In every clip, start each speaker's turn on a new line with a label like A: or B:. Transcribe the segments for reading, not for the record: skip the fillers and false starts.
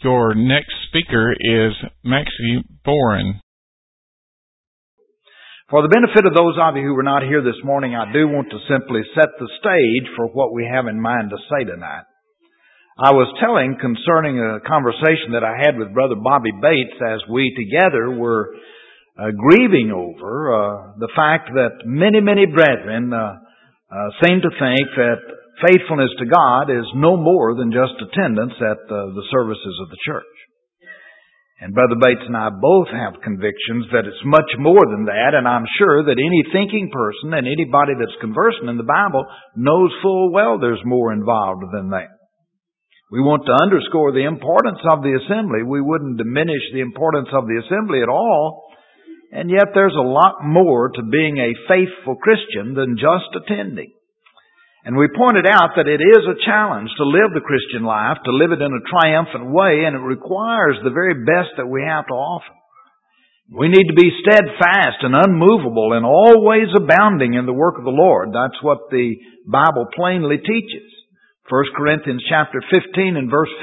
A: Your next speaker is Maxie Boren.
B: For the benefit of those of you who were not here this morning, I do want to simply set the stage for what we have in mind to say tonight. I was telling concerning a conversation that I had with Brother Bobby Bates as we together were grieving over the fact that many brethren seem to think that faithfulness to God is no more than just attendance at the services of the church. And Brother Bates and I both have convictions that it's much more than that, and I'm sure that any thinking person and anybody that's conversant in the Bible knows full well there's more involved than that. We want to underscore the importance of the assembly. We wouldn't diminish the importance of the assembly at all, and yet there's a lot more to being a faithful Christian than just attending. And we pointed out that it is a challenge to live the Christian life, to live it in a triumphant way, and it requires the very best that we have to offer. We need to be steadfast and unmovable and always abounding in the work of the Lord. That's what the Bible plainly teaches. 1 Corinthians chapter 15 and verse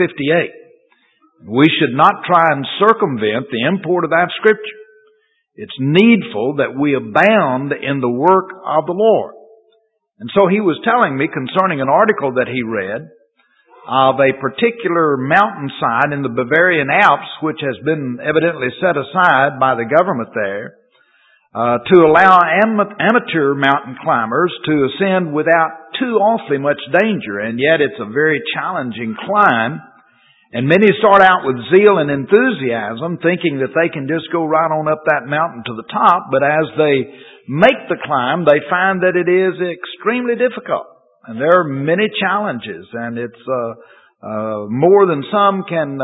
B: 58. We should not try and circumvent the import of that scripture. It's needful that we abound in the work of the Lord. And so he was telling me concerning an article that he read of a particular mountainside in the Bavarian Alps, which has been evidently set aside by the government there to allow amateur mountain climbers to ascend without too awfully much danger. And yet it's a very challenging climb. And many start out with zeal and enthusiasm, thinking that they can just go right on up that mountain to the top. But as they make the climb, they find that it is extremely difficult. And there are many challenges, and it's more than some can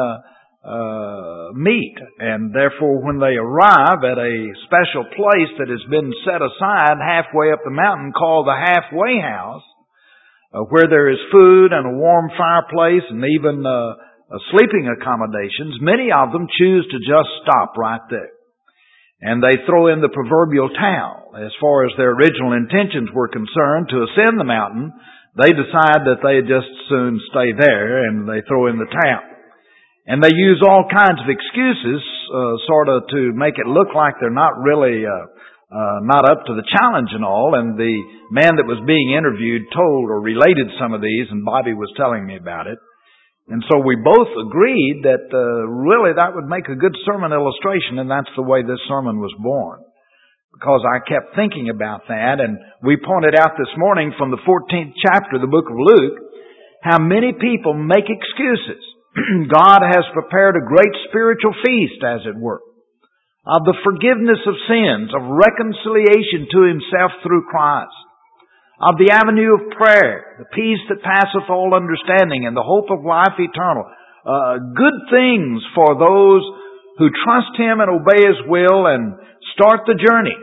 B: meet. And therefore, when they arrive at a special place that has been set aside halfway up the mountain called the halfway house, where there is food and a warm fireplace and even sleeping accommodations, many of them choose to just stop right there. And they throw in the proverbial towel. As far as their original intentions were concerned, to ascend the mountain, they decide that they just soon stay there, and they throw in the towel. And they use all kinds of excuses, sort of to make it look like they're not really not up to the challenge and all. And the man that was being interviewed told or related some of these, and Bobby was telling me about it. And so we both agreed that really that would make a good sermon illustration, and that's the way this sermon was born. Because I kept thinking about that, and we pointed out this morning from the 14th chapter of the book of Luke, how many people make excuses. God has prepared a great spiritual feast, as it were, of the forgiveness of sins, of reconciliation to Himself through Christ, of the avenue of prayer, the peace that passeth all understanding, and the hope of life eternal. Good things for those who trust Him and obey His will and start the journey.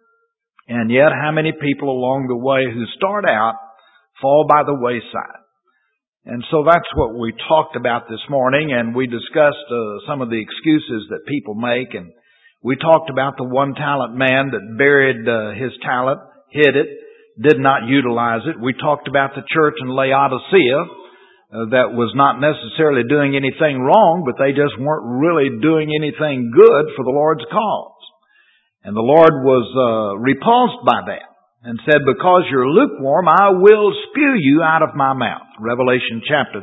B: And yet, how many people along the way who start out fall by the wayside? And so that's what we talked about this morning, and we discussed some of the excuses that people make, and we talked about the one-talent man that buried his talent, hid it, did not utilize it. We talked about the church in Laodicea that was not necessarily doing anything wrong, but they just weren't really doing anything good for the Lord's cause. And the Lord was repulsed by that and said, because you're lukewarm, I will spew you out of my mouth. Revelation chapter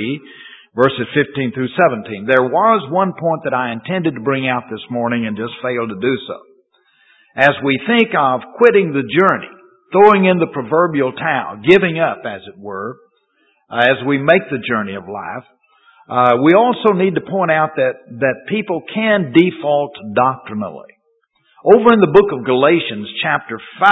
B: 3, verses 15 through 17. There was one point that I intended to bring out this morning and just failed to do so. As we think of quitting the journey, throwing in the proverbial towel, giving up, as it were, as we make the journey of life, we also need to point out that people can default doctrinally. Over in the book of Galatians, chapter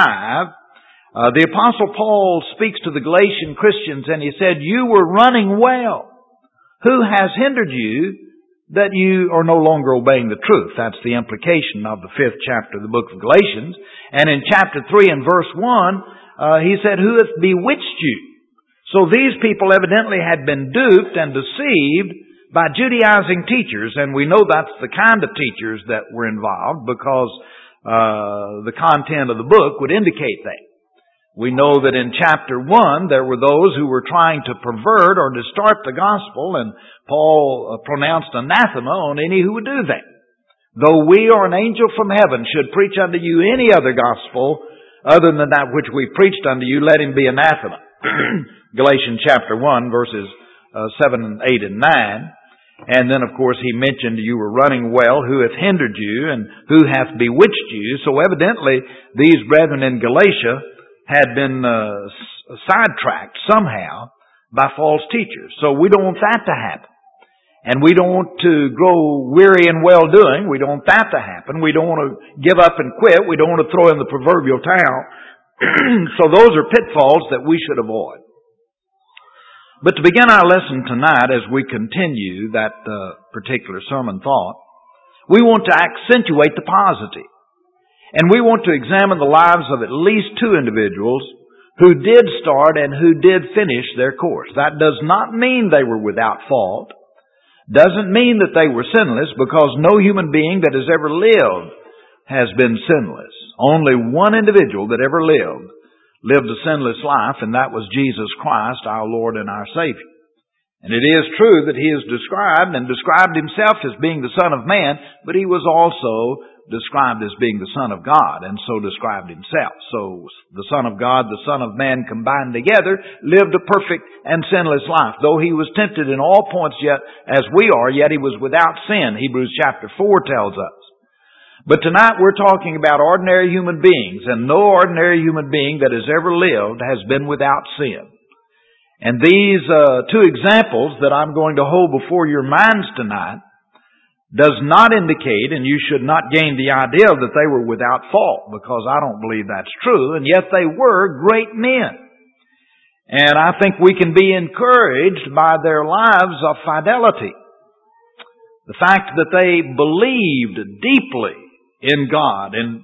B: 5, the Apostle Paul speaks to the Galatian Christians, and he said, you were running well. Who has hindered you that you are no longer obeying the truth? That's the implication of the 5th chapter of the book of Galatians. And in chapter 3 and verse 1, he said, who hath bewitched you? So these people evidently had been duped and deceived by Judaizing teachers, and we know that's the kind of teachers that were involved because the content of the book would indicate that. We know that in chapter 1 there were those who were trying to pervert or distort the gospel, and Paul pronounced anathema on any who would do that. Though we or an angel from heaven should preach unto you any other gospel other than that which we preached unto you, let him be anathema. Galatians chapter 1 verses 7 and 8 and 9. And then, of course, he mentioned you were running well, who hath hindered you, and who hath bewitched you. So evidently, these brethren in Galatia had been sidetracked somehow by false teachers. So we don't want that to happen. And we don't want to grow weary in well-doing. We don't want that to happen. We don't want to give up and quit. We don't want to throw in the proverbial towel. So those are pitfalls that we should avoid. But to begin our lesson tonight, as we continue that particular sermon thought, we want to accentuate the positive. And we want to examine the lives of at least two individuals who did start and who did finish their course. That does not mean they were without fault. Doesn't mean that they were sinless, because no human being that has ever lived has been sinless. Only one individual that ever lived a sinless life, and that was Jesus Christ, our Lord and our Savior. And it is true that He is described Himself as being the Son of Man, but He was also described as being the Son of God, and so described Himself. So the Son of God, the Son of Man combined together, lived a perfect and sinless life. Though He was tempted in all points yet as we are, yet He was without sin, Hebrews chapter 4 tells us. But tonight we're talking about ordinary human beings, and no ordinary human being that has ever lived has been without sin. And these two examples that I'm going to hold before your minds tonight does not indicate, and you should not gain the idea that they were without fault, because I don't believe that's true, and yet they were great men. And I think we can be encouraged by their lives of fidelity. The fact that they believed deeply in God, and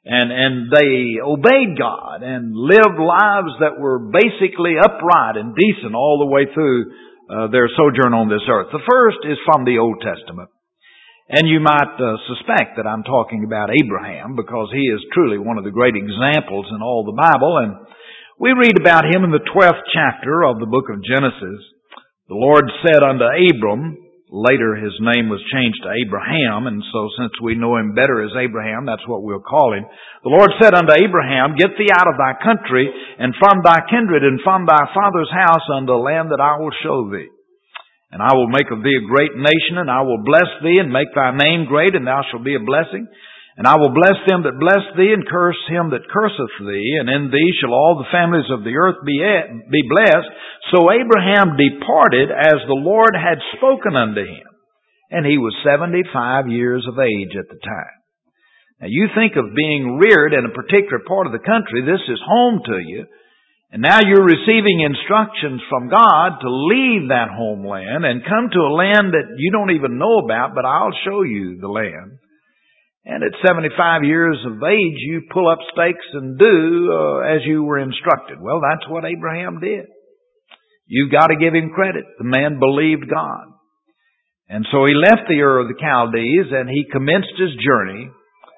B: they obeyed God, and lived lives that were basically upright and decent all the way through their sojourn on this earth. The first is from the Old Testament. And you might suspect that I'm talking about Abraham, because he is truly one of the great examples in all the Bible. And we read about him in the 12th chapter of the book of Genesis. The Lord said unto Abram, later his name was changed to Abraham, and so since we know him better as Abraham, that's what we'll call him. The Lord said unto Abraham, Get thee out of thy country, and from thy kindred, and from thy father's house, unto a land that I will show thee. And I will make of thee a great nation, and I will bless thee, and make thy name great, and thou shalt be a blessing. And I will bless them that bless thee, and curse him that curseth thee, and in thee shall all the families of the earth be blessed. So Abraham departed as the Lord had spoken unto him, and he was 75 years of age at the time. Now you think of being reared in a particular part of the country. This is home to you. And now you're receiving instructions from God to leave that homeland and come to a land that you don't even know about, but I'll show you the land. And at 75 years of age, you pull up stakes and do as you were instructed. Well, that's what Abraham did. You've got to give him credit. The man believed God. And so he left the Ur of the Chaldees, and he commenced his journey,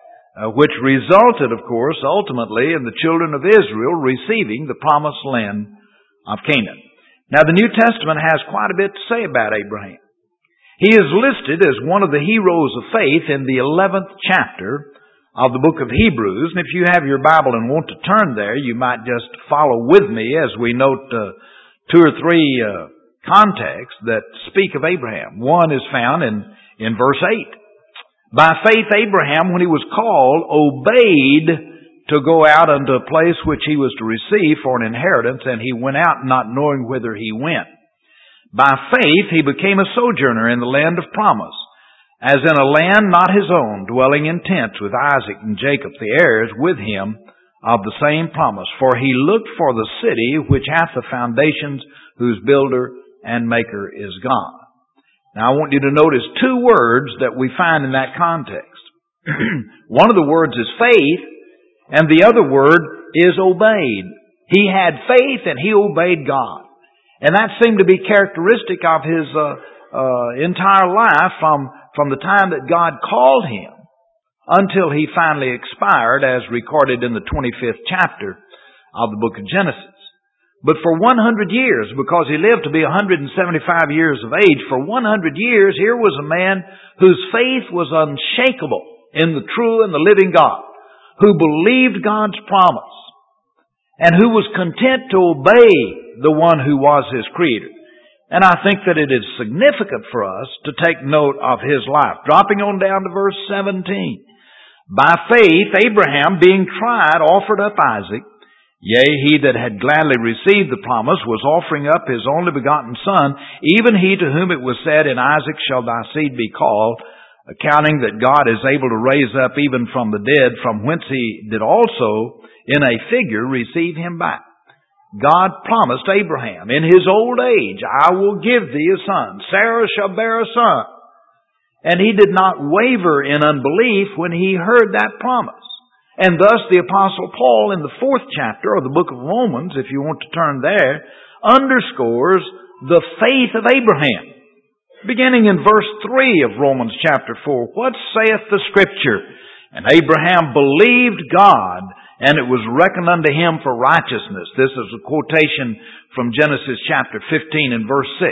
B: which resulted, of course, ultimately in the children of Israel receiving the promised land of Canaan. Now, the New Testament has quite a bit to say about Abraham. He is listed as one of the heroes of faith in the 11th chapter of the book of Hebrews. And if you have your Bible and want to turn there, you might just follow with me as we note two or three contexts that speak of Abraham. One is found in verse 8. By faith Abraham, when he was called, obeyed to go out unto a place which he was to receive for an inheritance, and he went out not knowing whither he went. By faith he became a sojourner in the land of promise, as in a land not his own, dwelling in tents with Isaac and Jacob, the heirs with him of the same promise. For he looked for the city which hath the foundations, whose builder and maker is God. Now I want you to notice two words that we find in that context. One of the words is faith, and the other word is obeyed. He had faith and he obeyed God. And that seemed to be characteristic of his entire life from the time that God called him until he finally expired, as recorded in the 25th chapter of the book of Genesis. But for 100 years, because he lived to be 175 years of age, for 100 years here was a man whose faith was unshakable in the true and the living God, who believed God's promise, and who was content to obey the one who was his Creator. And I think that it is significant for us to take note of his life. Dropping on down to verse 17. By faith, Abraham, being tried, offered up Isaac. Yea, he that had gladly received the promise was offering up his only begotten son, even he to whom it was said, In Isaac shall thy seed be called, accounting that God is able to raise up even from the dead, from whence he did also in a figure receive him back. God promised Abraham, in his old age, I will give thee a son. Sarah shall bear a son. And he did not waver in unbelief when he heard that promise. And thus the Apostle Paul in the 4th chapter of the book of Romans, if you want to turn there, underscores the faith of Abraham. Beginning in verse 3 of Romans chapter 4, what saith the Scripture? And Abraham believed God, and it was reckoned unto him for righteousness. This is a quotation from Genesis chapter 15 and verse 6.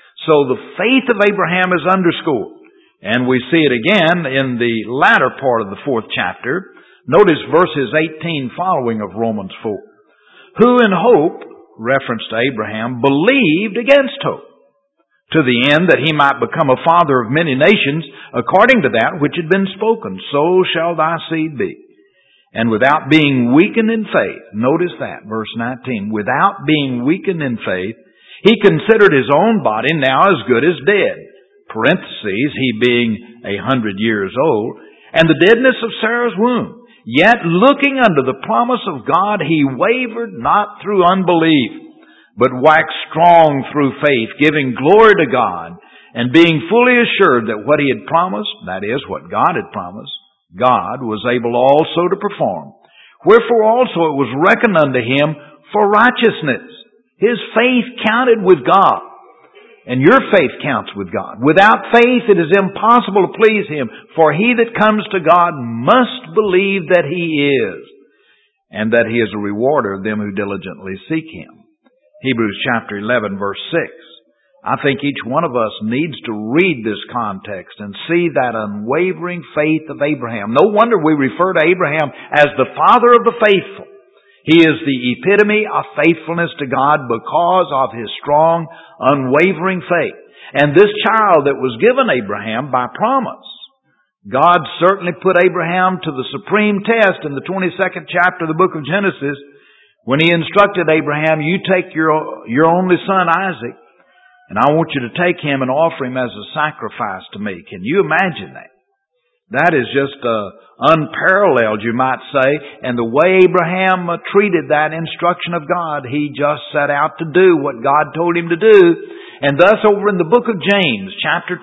B: So the faith of Abraham is underscored. And we see it again in the latter part of the 4th chapter. Notice verses 18 following of Romans 4. Who in hope, reference to Abraham, believed against hope, to the end that he might become a father of many nations, according to that which had been spoken, so shall thy seed be. And without being weakened in faith, notice that, verse 19, without being weakened in faith, he considered his own body now as good as dead, parentheses, he being 100 years old, and the deadness of Sarah's womb. Yet looking unto the promise of God, he wavered not through unbelief, but waxed strong through faith, giving glory to God, and being fully assured that what he had promised, that is, what God had promised, God was able also to perform. Wherefore also it was reckoned unto him for righteousness. His faith counted with God. And your faith counts with God. Without faith it is impossible to please him. For he that comes to God must believe that he is, and that he is a rewarder of them who diligently seek him. Hebrews chapter 11 verse 6. I think each one of us needs to read this context and see that unwavering faith of Abraham. No wonder we refer to Abraham as the father of the faithful. He is the epitome of faithfulness to God because of his strong, unwavering faith. And this child that was given Abraham by promise, God certainly put Abraham to the supreme test in the 22nd chapter of the book of Genesis when he instructed Abraham, you take your only son Isaac, and I want you to take him and offer him as a sacrifice to me. Can you imagine that? That is just unparalleled, you might say. And the way Abraham treated that instruction of God, he just set out to do what God told him to do. And thus over in the book of James, chapter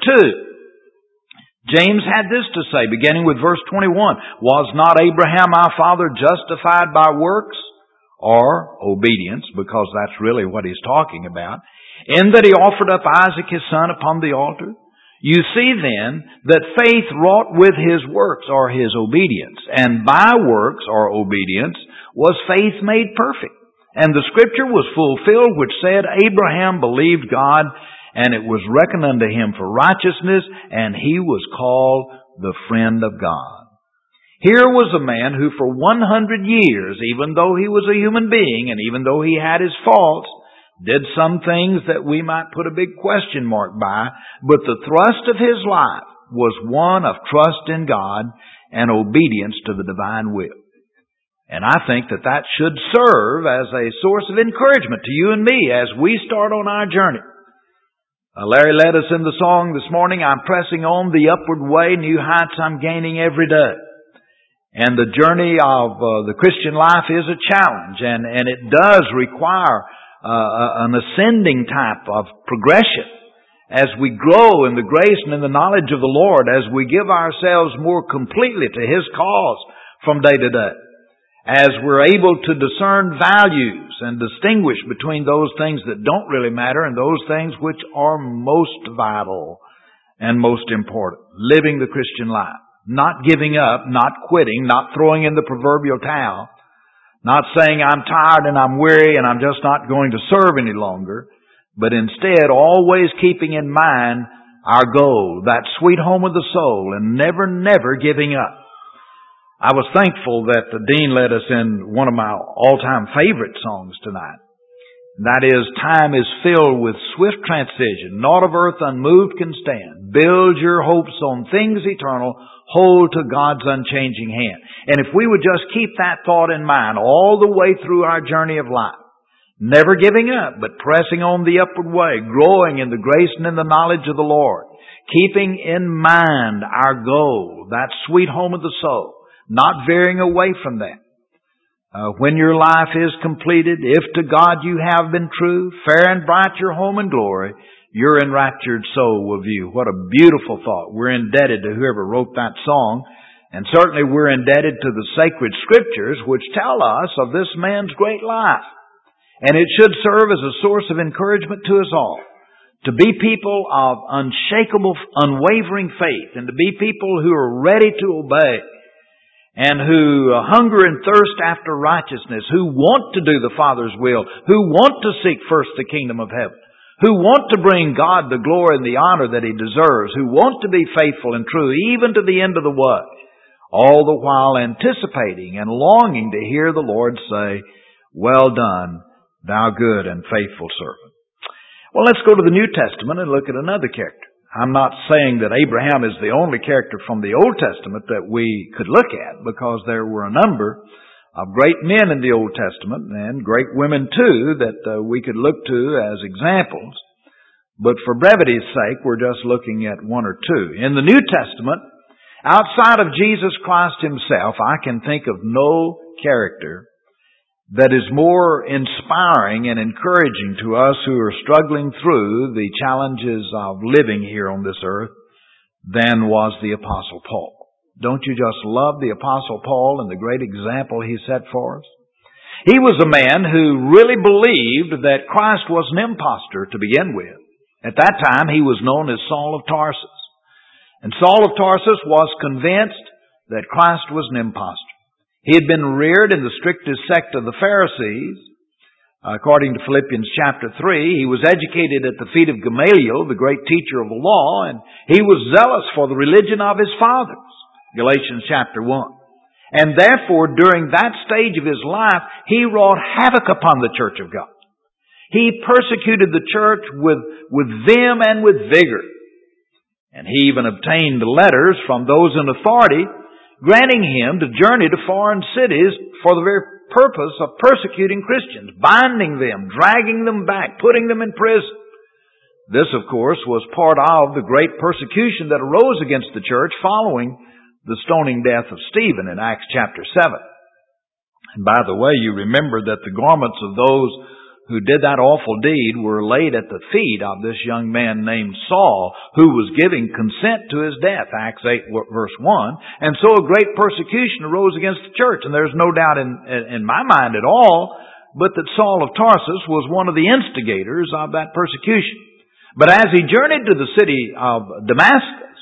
B: 2, James had this to say, beginning with verse 21. Was not Abraham our father justified by works or obedience? Because that's really what he's talking about. In that he offered up Isaac his son upon the altar. You see then that faith wrought with his works or his obedience, and by works or obedience was faith made perfect. And the scripture was fulfilled which said, Abraham believed God, and it was reckoned unto him for righteousness, and he was called the friend of God. Here was a man who for 100 years, even though he was a human being, and even though he had his faults, did some things that we might put a big question mark by, but the thrust of his life was one of trust in God and obedience to the divine will. And I think that that should serve as a source of encouragement to you and me as we start on our journey. Larry led us in the song this morning, I'm pressing on the upward way, new heights I'm gaining every day. And the journey of the Christian life is a challenge, and it does require an ascending type of progression as we grow in the grace and in the knowledge of the Lord, as we give ourselves more completely to His cause from day to day, as we're able to discern values and distinguish between those things that don't really matter and those things which are most vital and most important. Living the Christian life. Not giving up, not quitting, not throwing in the proverbial towel, Not saying I'm tired and I'm weary and I'm just not going to serve any longer, but instead always keeping in mind our goal, that sweet home of the soul, and never giving up. I was thankful that the Dean led us in one of my all-time favorite songs tonight. That is, time is filled with swift transition. Naught of earth unmoved can stand. Build your hopes on things eternal. Hold to God's unchanging hand. And if we would just keep that thought in mind all the way through our journey of life, never giving up, but pressing on the upward way, growing in the grace and in the knowledge of the Lord, keeping in mind our goal, that sweet home of the soul, not veering away from that. When your life is completed, if to God you have been true, fair and bright your home and glory, your enraptured soul will view. What a beautiful thought. We're indebted to whoever wrote that song, and certainly we're indebted to the sacred scriptures which tell us of this man's great life. And it should serve as a source of encouragement to us all, to be people of unshakable, unwavering faith, and to be people who are ready to obey, and who hunger and thirst after righteousness, who want to do the Father's will, who want to seek first the kingdom of heaven, who want to bring God the glory and the honor that He deserves, who want to be faithful and true even to the end of the way, all the while anticipating and longing to hear the Lord say, "Well done, thou good and faithful servant." Well, let's go to the New Testament and look at another character. I'm not saying that Abraham is the only character from the Old Testament that we could look at, because there were a number of great men in the Old Testament and great women too that we could look to as examples. But for brevity's sake, we're just looking at one or two. In the New Testament, outside of Jesus Christ Himself, I can think of no character that is more inspiring and encouraging to us who are struggling through the challenges of living here on this earth than was the Apostle Paul. Don't you just love the Apostle Paul and the great example he set for us? He was a man who really believed that Christ was an impostor to begin with. At that time, he was known as Saul of Tarsus. And Saul of Tarsus was convinced that Christ was an impostor. He had been reared in the strictest sect of the Pharisees. According to Philippians chapter 3, he was educated at the feet of Gamaliel, the great teacher of the law, and he was zealous for the religion of his fathers. Galatians chapter 1. And therefore, during that stage of his life, he wrought havoc upon the church of God. He persecuted the church with vim and with vigor. And he even obtained letters from those in authority granting him to journey to foreign cities for the very purpose of persecuting Christians, binding them, dragging them back, putting them in prison. This, of course, was part of the great persecution that arose against the church following the stoning death of Stephen in Acts chapter 7. And by the way, you remember that the garments of those who did that awful deed were laid at the feet of this young man named Saul, who was giving consent to his death, Acts 8 verse 1. And so a great persecution arose against the church, and there's no doubt in my mind at all, but that Saul of Tarsus was one of the instigators of that persecution. But as he journeyed to the city of Damascus,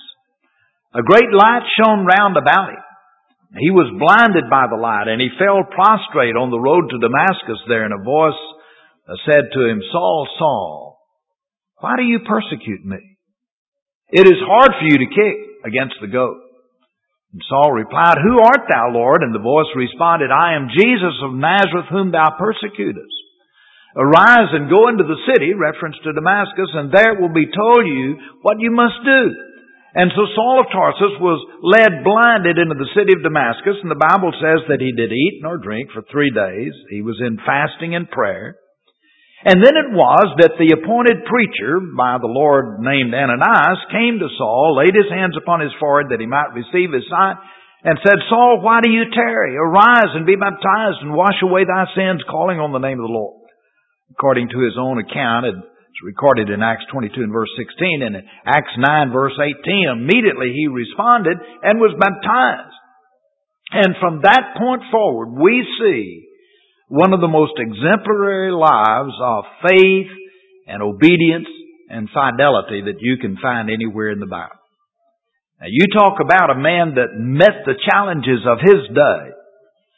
B: a great light shone round about him. He was blinded by the light, and he fell prostrate on the road to Damascus there, and a voice said to him, "Saul, Saul, why do you persecute me? It is hard for you to kick against the goat." And Saul replied, "Who art thou, Lord?" And the voice responded, "I am Jesus of Nazareth, whom thou persecutest. Arise and go into the city," reference to Damascus, "and there it will be told you what you must do." And so Saul of Tarsus was led blinded into the city of Damascus, and the Bible says that he did eat nor drink for 3 days. He was in fasting and prayer. And then it was that the appointed preacher by the Lord named Ananias came to Saul, laid his hands upon his forehead that he might receive his sight, and said, "Saul, why do you tarry? Arise and be baptized and wash away thy sins, calling on the name of the Lord." According to his own account, it's recorded in Acts 22 and verse 16, and in Acts 9 verse 18, immediately he responded and was baptized. And from that point forward, we see one of the most exemplary lives of faith and obedience and fidelity that you can find anywhere in the Bible. Now, you talk about a man that met the challenges of his day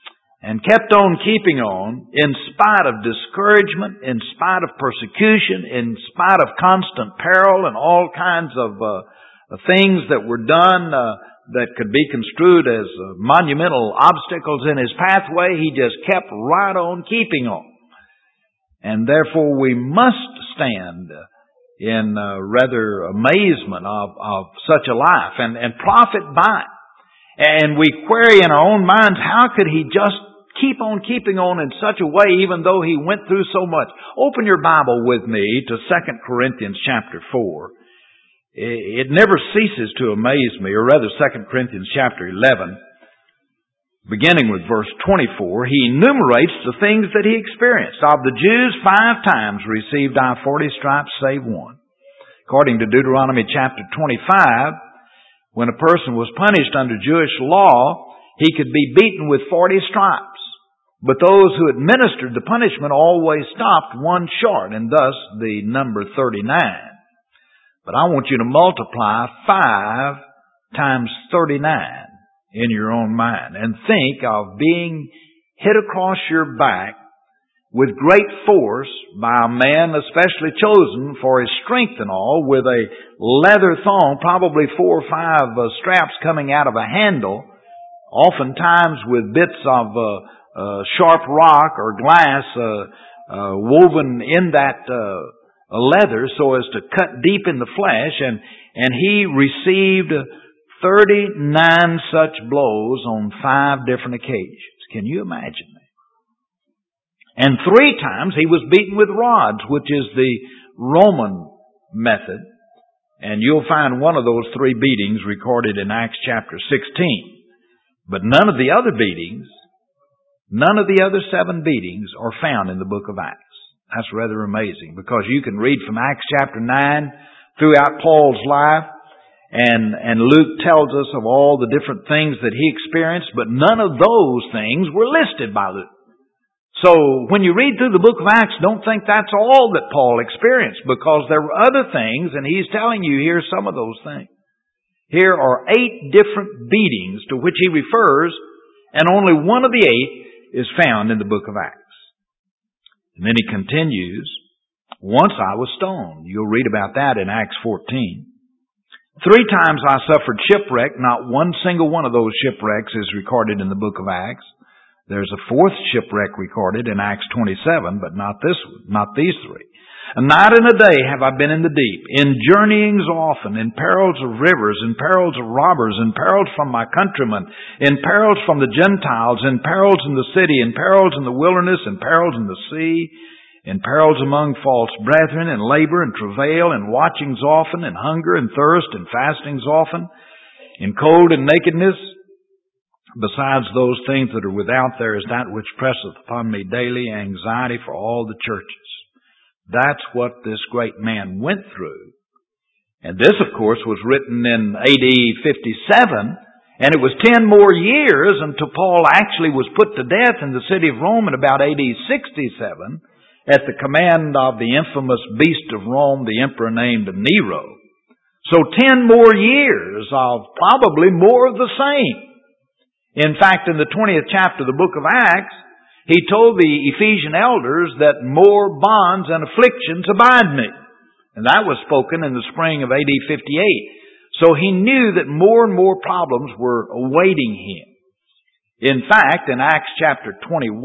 B: and kept on keeping on in spite of discouragement, in spite of persecution, in spite of constant peril and all kinds of things that were done that could be construed as monumental obstacles in his pathway. He just kept right on keeping on. And therefore we must stand in rather amazement of such a life and profit by it. And we query in our own minds, how could he just keep on keeping on in such a way even though he went through so much? Open your Bible with me to 2 Corinthians chapter 4. It never ceases to amaze me, or rather 2 Corinthians chapter 11, beginning with verse 24, he enumerates the things that he experienced. Of the Jews, 5 times received I 40 stripes, save one. According to Deuteronomy chapter 25, when a person was punished under Jewish law, he could be beaten with 40 stripes. But those who administered the punishment always stopped one short, and thus the number 39. But I want you to multiply 5 times 39 in your own mind and think of being hit across your back with great force by a man especially chosen for his strength and all, with a leather thong, probably 4 or 5 straps coming out of a handle, oftentimes with bits of sharp rock or glass woven in that leather so as to cut deep in the flesh, and he received 39 such blows on 5 different occasions. Can you imagine that? And 3 times he was beaten with rods, which is the Roman method, and you'll find one of those 3 beatings recorded in Acts chapter 16. But none of the other beatings, none of the other 7 beatings are found in the book of Acts. That's rather amazing, because you can read from Acts chapter 9 throughout Paul's life, and Luke tells us of all the different things that he experienced, but none of those things were listed by Luke. So when you read through the book of Acts, don't think that's all that Paul experienced, because there were other things, and he's telling you here some of those things. Here are 8 different beatings to which he refers, and only one of the 8 is found in the book of Acts. And then he continues, once I was stoned. You'll read about that in Acts 14. 3 times I suffered shipwreck. Not one single one of those shipwrecks is recorded in the book of Acts. There's a 4th shipwreck recorded in Acts 27, but not this one, not these 3. A night and a day have I been in the deep, in journeyings often, in perils of rivers, in perils of robbers, in perils from my countrymen, in perils from the Gentiles, in perils in the city, in perils in the wilderness, in perils in the sea, in perils among false brethren, in labor and travail, in watchings often, in hunger and thirst, in fastings often, in cold and nakedness. Besides those things that are without, there is that which presseth upon me daily, anxiety for all the churches. That's what this great man went through. And this, of course, was written in AD 57, and it was 10 more years until Paul actually was put to death in the city of Rome in about AD 67 at the command of the infamous beast of Rome, the emperor named Nero. So 10 more years of probably more of the same. In fact, in the 20th chapter of the book of Acts, he told the Ephesian elders that more bonds and afflictions abide me. And that was spoken in the spring of AD 58. So he knew that more and more problems were awaiting him. In fact, in Acts chapter 21,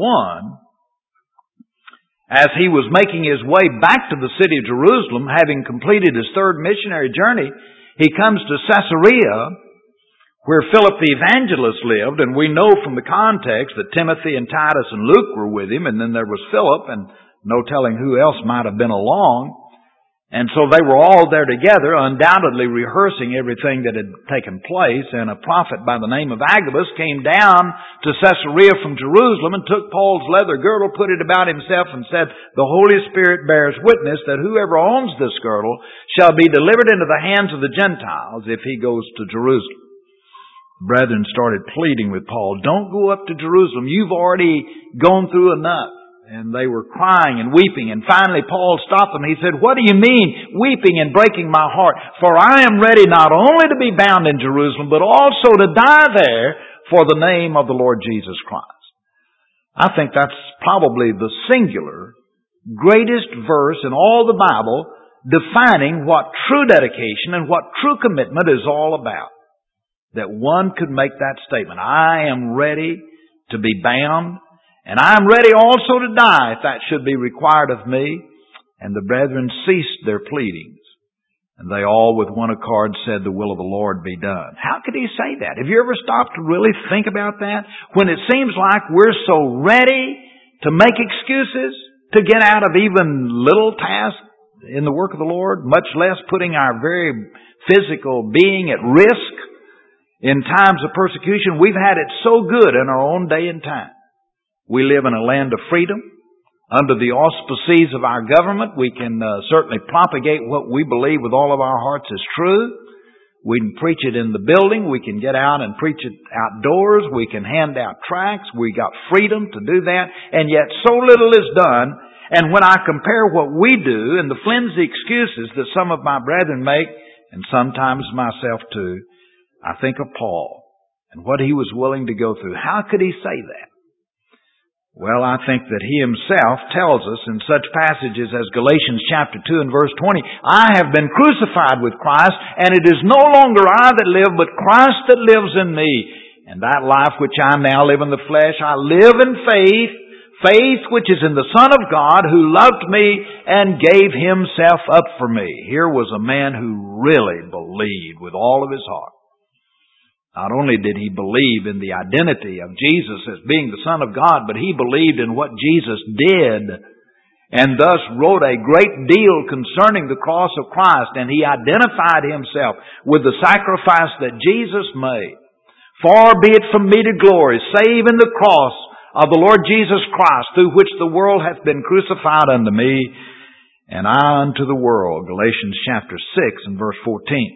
B: as he was making his way back to the city of Jerusalem, having completed his 3rd missionary journey, he comes to Caesarea, where Philip the evangelist lived, and we know from the context that Timothy and Titus and Luke were with him, and then there was Philip, and no telling who else might have been along. And so they were all there together, undoubtedly rehearsing everything that had taken place, and a prophet by the name of Agabus came down to Caesarea from Jerusalem and took Paul's leather girdle, put it about himself, and said, "The Holy Spirit bears witness that whoever owns this girdle shall be delivered into the hands of the Gentiles if he goes to Jerusalem." Brethren started pleading with Paul, "Don't go up to Jerusalem. You've already gone through enough." And they were crying and weeping. And finally Paul stopped them. He said, "What do you mean, weeping and breaking my heart? For I am ready not only to be bound in Jerusalem, but also to die there for the name of the Lord Jesus Christ." I think that's probably the singular greatest verse in all the Bible defining what true dedication and what true commitment is all about. That one could make that statement. I am ready to be bound, and I am ready also to die if that should be required of me. And the brethren ceased their pleadings, and they all with one accord said, the will of the Lord be done. How could he say that? Have you ever stopped to really think about that? When it seems like we're so ready to make excuses to get out of even little tasks in the work of the Lord, much less putting our very physical being at risk in times of persecution. We've had it so good in our own day and time. We live in a land of freedom. Under the auspices of our government, we can certainly propagate what we believe with all of our hearts is true. We can preach it in the building. We can get out and preach it outdoors. We can hand out tracts. We got freedom to do that. And yet so little is done. And when I compare what we do and the flimsy excuses that some of my brethren make, and sometimes myself too, I think of Paul and what he was willing to go through. How could he say that? Well, I think that he himself tells us in such passages as Galatians chapter 2 and verse 20, I have been crucified with Christ, and it is no longer I that live, but Christ that lives in me. And that life which I now live in the flesh, I live in faith, faith which is in the Son of God, who loved me and gave himself up for me. Here was a man who really believed with all of his heart. Not only did he believe in the identity of Jesus as being the Son of God, but he believed in what Jesus did, and thus wrote a great deal concerning the cross of Christ, and he identified himself with the sacrifice that Jesus made. Far be it from me to glory, save in the cross of the Lord Jesus Christ, through which the world hath been crucified unto me, and I unto the world. Galatians chapter 6 and verse 14.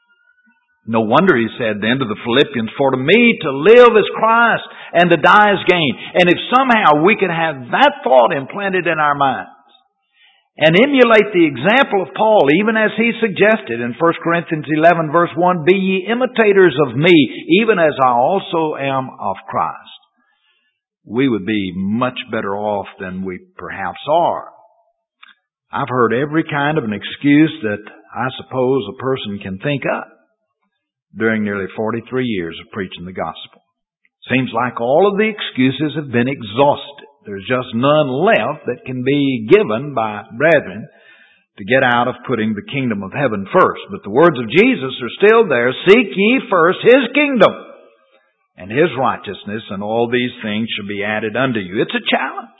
B: No wonder he said then to the Philippians, for to me to live is Christ and to die is gain. And if somehow we could have that thought implanted in our minds and emulate the example of Paul, even as he suggested in 1 Corinthians 11 verse 1, be ye imitators of me, even as I also am of Christ, we would be much better off than we perhaps are. I've heard every kind of an excuse that I suppose a person can think of during nearly 43 years of preaching the gospel. Seems like all of the excuses have been exhausted. There's just none left that can be given by brethren to get out of putting the kingdom of heaven first. But the words of Jesus are still there. Seek ye first His kingdom and His righteousness, and all these things shall be added unto you. It's a challenge.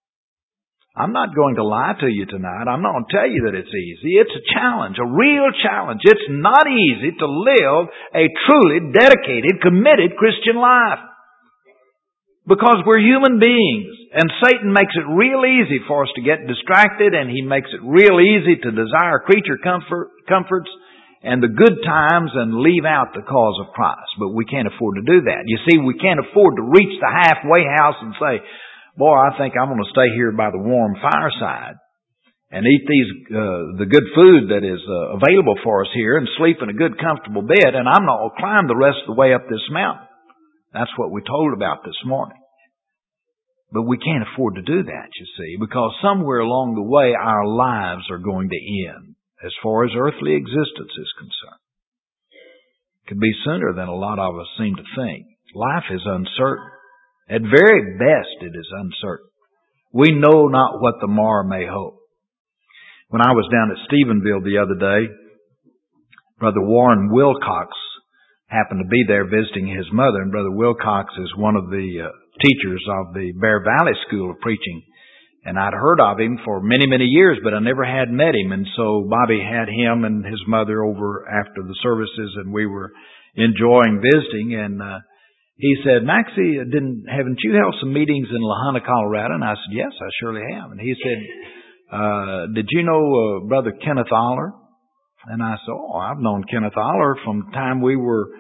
B: I'm not going to lie to you tonight. I'm not going to tell you that it's easy. It's a challenge, a real challenge. It's not easy to live a truly dedicated, committed Christian life. Because we're human beings, and Satan makes it real easy for us to get distracted, and he makes it real easy to desire creature comforts and the good times and leave out the cause of Christ. But we can't afford to do that. You see, we can't afford to reach the halfway house and say, boy, I think I'm going to stay here by the warm fireside and eat the good food that is available for us here and sleep in a good comfortable bed, and I'm not going to climb the rest of the way up this mountain. That's what we told about this morning. But we can't afford to do that, you see, because somewhere along the way our lives are going to end as far as earthly existence is concerned. It could be sooner than a lot of us seem to think. Life is uncertain. At very best, it is uncertain. We know not what the morrow may hold. When I was down at Stephenville the other day, Brother Warren Wilcox happened to be there visiting his mother, and Brother Wilcox is one of the teachers of the Bear Valley School of Preaching. And I'd heard of him for many, many years, but I never had met him. And so Bobby had him and his mother over after the services, and we were enjoying visiting, and he said, Maxie, haven't you held some meetings in La Junta, Colorado? And I said, yes, I surely have. And he said, did you know Brother Kenneth Aller? And I said, oh, I've known Kenneth Aller from the time we were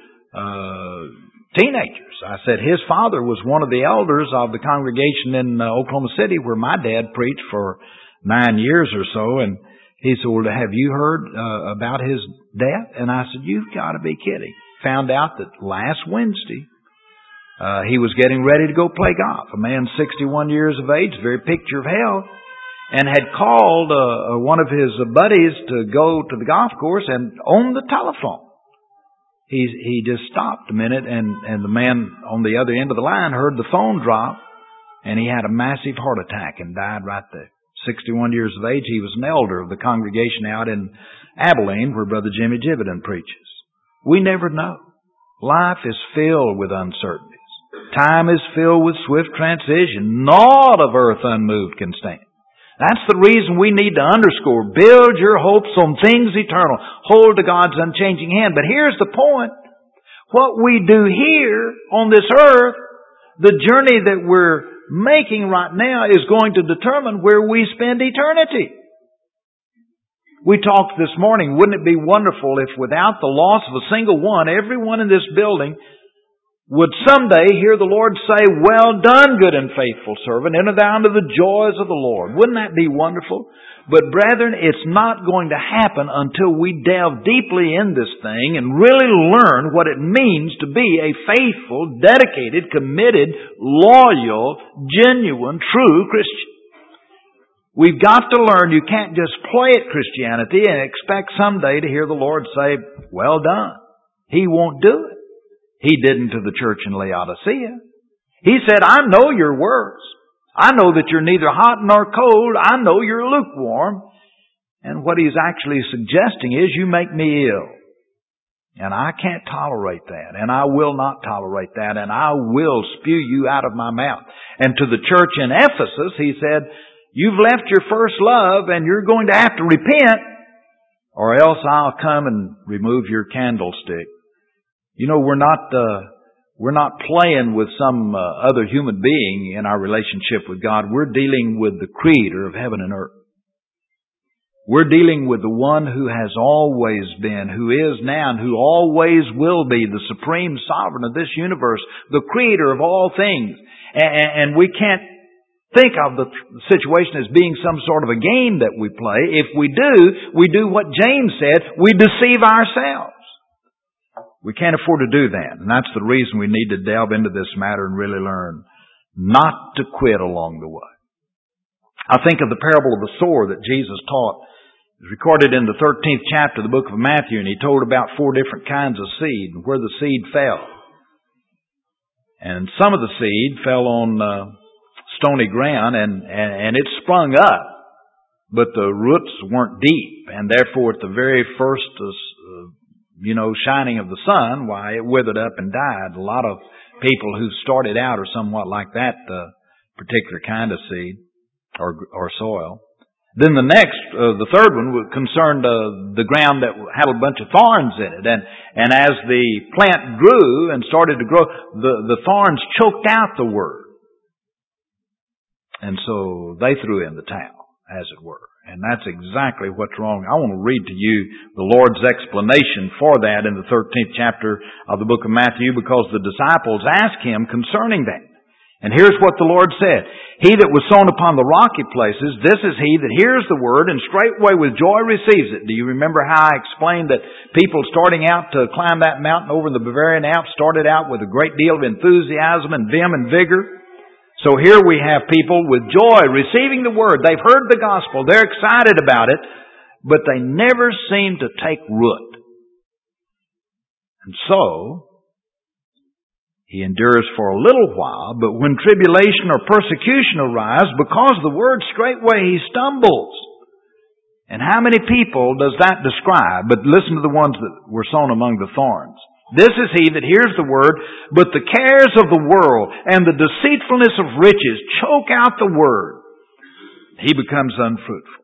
B: teenagers. I said, his father was one of the elders of the congregation in Oklahoma City where my dad preached for 9 years or so. And he said, well, have you heard about his death? And I said, you've got to be kidding. Found out that last Wednesday, He was getting ready to go play golf. A man 61 years of age, very picture of health, and had called one of his buddies to go to the golf course, and on the telephone, he just stopped a minute, and the man on the other end of the line heard the phone drop, and he had a massive heart attack and died right there. 61 years of age. He was an elder of the congregation out in Abilene where Brother Jimmy Jividan preaches. We never know. Life is filled with uncertainties. Time is filled with swift transition. Naught of earth unmoved can stand. That's the reason we need to underscore, build your hopes on things eternal. Hold to God's unchanging hand. But here's the point. What we do here on this earth, the journey that we're making right now is going to determine where we spend eternity. We talked this morning, wouldn't it be wonderful if without the loss of a single one, everyone in this building would someday hear the Lord say, "Well done, good and faithful servant, enter thou into the joys of the Lord." Wouldn't that be wonderful? But brethren, it's not going to happen until we delve deeply in this thing and really learn what it means to be a faithful, dedicated, committed, loyal, genuine, true Christian. We've got to learn you can't just play at Christianity and expect someday to hear the Lord say, "Well done." He won't do it. He didn't to the church in Laodicea. He said, "I know your works. I know that you're neither hot nor cold. I know you're lukewarm." And what he's actually suggesting is, you make me ill. And I can't tolerate that. And I will not tolerate that. And I will spew you out of my mouth. And to the church in Ephesus, he said, "You've left your first love and you're going to have to repent, or else I'll come and remove your candlestick." You know, we're not playing with some other human being in our relationship with God. We're dealing with the Creator of heaven and earth. We're dealing with the one who has always been, who is now, and who always will be the supreme sovereign of this universe, the Creator of all things. And we can't think of the situation as being some sort of a game that we play. If we do what James said, we deceive ourselves. We can't afford to do that. And that's the reason we need to delve into this matter and really learn not to quit along the way. I think of the parable of the sower that Jesus taught. It's recorded in the 13th chapter of the book of Matthew, and he told about 4 different kinds of seed and where the seed fell. And some of the seed fell on stony ground, and it sprung up, but the roots weren't deep, and therefore at the very first shining of the sun, why, it withered up and died. A lot of people who started out are somewhat like that particular kind of seed or soil. Then the third one concerned the ground that had a bunch of thorns in it. And as the plant grew and started to grow, the thorns choked out the word. And so they threw in the towel, as it were. And that's exactly what's wrong. I want to read to you the Lord's explanation for that in the 13th chapter of the book of Matthew, because the disciples asked Him concerning that. And here's what the Lord said. "He that was sown upon the rocky places, this is he that hears the word and straightway with joy receives it." Do you remember how I explained that people starting out to climb that mountain over the Bavarian Alps started out with a great deal of enthusiasm and vim and vigor? So here we have people with joy receiving the word. They've heard the gospel. They're excited about it, but they never seem to take root. And so, he endures for a little while, but when tribulation or persecution arise, because of the word, straightway he stumbles. And how many people does that describe? But listen to the ones that were sown among the thorns. "This is he that hears the word, but the cares of the world and the deceitfulness of riches choke out the word. He becomes unfruitful."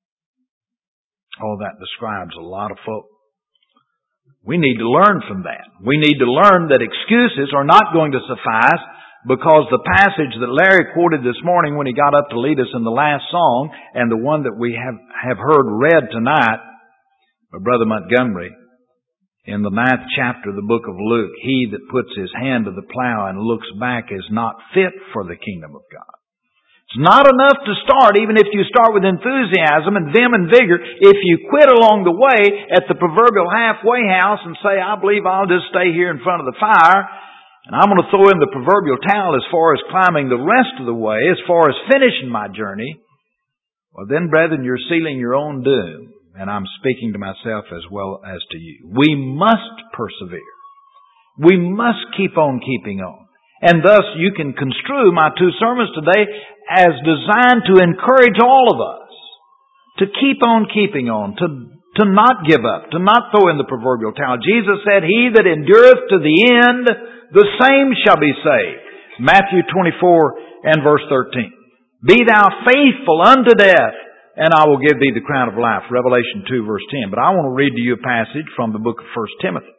B: Oh, that describes a lot of folk. We need to learn from that. We need to learn that excuses are not going to suffice, because the passage that Larry quoted this morning when he got up to lead us in the last song, and the one that we have heard read tonight by Brother Montgomery, in the 9th chapter of the book of Luke, "He that puts his hand to the plow and looks back is not fit for the kingdom of God." It's not enough to start, even if you start with enthusiasm and vim and vigor. If you quit along the way at the proverbial halfway house and say, "I believe I'll just stay here in front of the fire," and I'm going to throw in the proverbial towel as far as climbing the rest of the way, as far as finishing my journey, well then, brethren, you're sealing your own doom. And I'm speaking to myself as well as to you. We must persevere. We must keep on keeping on. And thus you can construe my two sermons today as designed to encourage all of us to keep on keeping on, to not give up, to not throw in the proverbial towel. Jesus said, "He that endureth to the end, the same shall be saved." Matthew 24 and verse 13. "Be thou faithful unto death, and I will give thee the crown of life." Revelation 2 verse 10. But I want to read to you a passage from the book of 1 Timothy.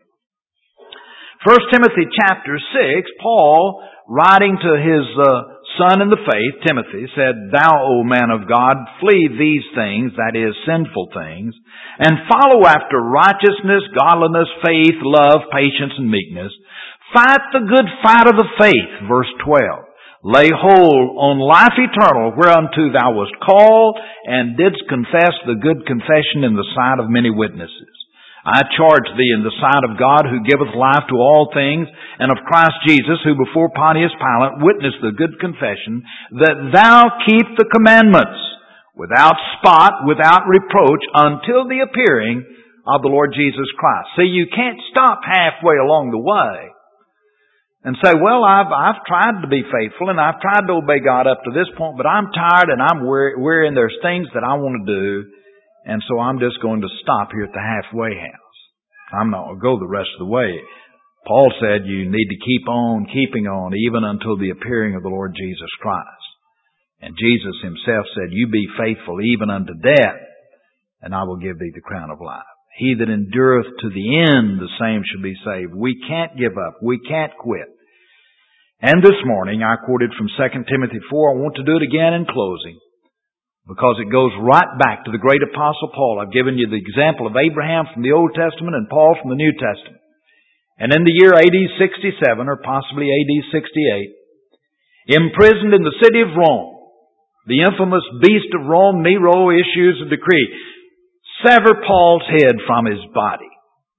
B: 1 Timothy chapter 6, Paul, writing to his son in the faith, Timothy, said, "Thou, O man of God, flee these things," that is, sinful things, "and follow after righteousness, godliness, faith, love, patience, and meekness. Fight the good fight of the faith," verse 12. "Lay hold on life eternal, whereunto thou wast called, and didst confess the good confession in the sight of many witnesses. I charge thee in the sight of God, who giveth life to all things, and of Christ Jesus, who before Pontius Pilate witnessed the good confession, that thou keep the commandments without spot, without reproach, until the appearing of the Lord Jesus Christ." See, you can't stop halfway along the way and say, "Well, I've tried to be faithful and I've tried to obey God up to this point, but I'm tired and I'm weary and there's things that I want to do, and so I'm just going to stop here at the halfway house. I'm not going to go the rest of the way." Paul said you need to keep on keeping on even until the appearing of the Lord Jesus Christ. And Jesus himself said, "You be faithful even unto death, and I will give thee the crown of life. He that endureth to the end, the same shall be saved." We can't give up. We can't quit. And this morning I quoted from 2 Timothy 4. I want to do it again in closing, because it goes right back to the great Apostle Paul. I've given you the example of Abraham from the Old Testament and Paul from the New Testament. And in the year AD 67, or possibly AD 68, imprisoned in the city of Rome, the infamous beast of Rome, Nero, issues a decree: sever Paul's head from his body.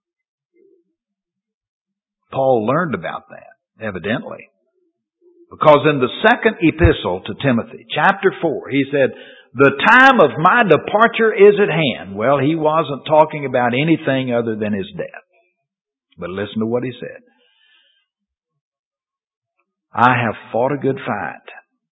B: Paul learned about that, evidently, because in the second epistle to Timothy, chapter 4, he said, "The time of my departure is at hand." Well, he wasn't talking about anything other than his death. But listen to what he said. "I have fought a good fight.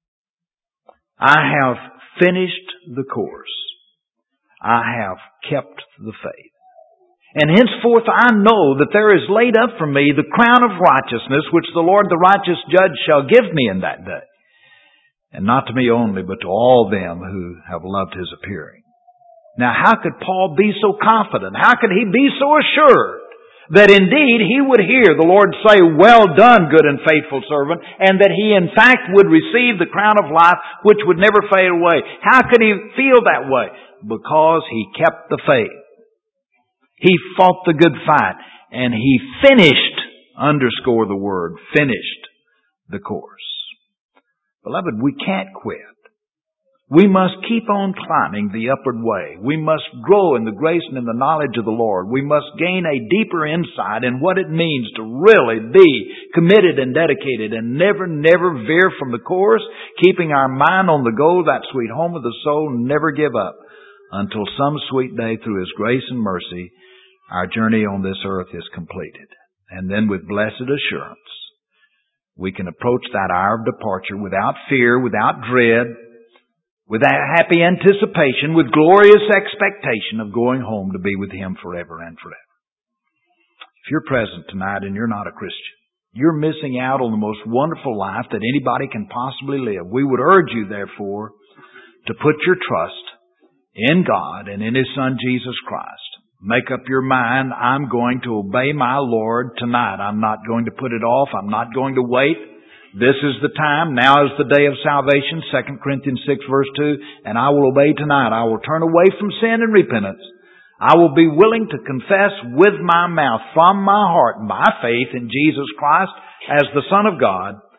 B: I have finished the course. I have kept the faith. And henceforth I know that there is laid up for me the crown of righteousness, which the Lord the righteous judge shall give me in that day. And not to me only, but to all them who have loved his appearing." Now, how could Paul be so confident? How could he be so assured that indeed he would hear the Lord say, "Well done, good and faithful servant," and that he in fact would receive the crown of life which would never fade away? How could he feel that way? Because he kept the faith. He fought the good fight, and he finished, underscore the word, finished the course. Beloved, we can't quit. We must keep on climbing the upward way. We must grow in the grace and in the knowledge of the Lord. We must gain a deeper insight in what it means to really be committed and dedicated and never veer from the course, keeping our mind on the goal, that sweet home of the soul, and never give up until some sweet day through His grace and mercy, our journey on this earth is completed. And then with blessed assurance, we can approach that hour of departure without fear, without dread, with that happy anticipation, with glorious expectation of going home to be with Him forever and forever. If you're present tonight and you're not a Christian, you're missing out on the most wonderful life that anybody can possibly live. We would urge you, therefore, to put your trust in God and in His Son, Jesus Christ. Make up your mind, I'm going to obey my Lord tonight. I'm not going to put it off. I'm not going to wait. This is the time. Now is the day of salvation. 2 Corinthians 6 verse 2. And I will obey tonight. I will turn away from sin and repentance. I will be willing to confess with my mouth, from my heart, by faith in Jesus Christ as the Son of God,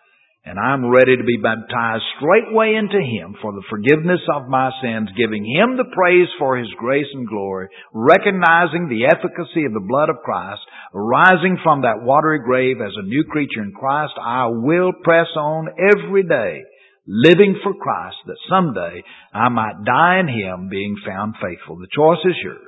B: And I'm ready to be baptized straightway into Him for the forgiveness of my sins, giving Him the praise for His grace and glory, recognizing the efficacy of the blood of Christ, arising from that watery grave as a new creature in Christ. I will press on every day, living for Christ, that someday I might die in Him, being found faithful. The choice is yours.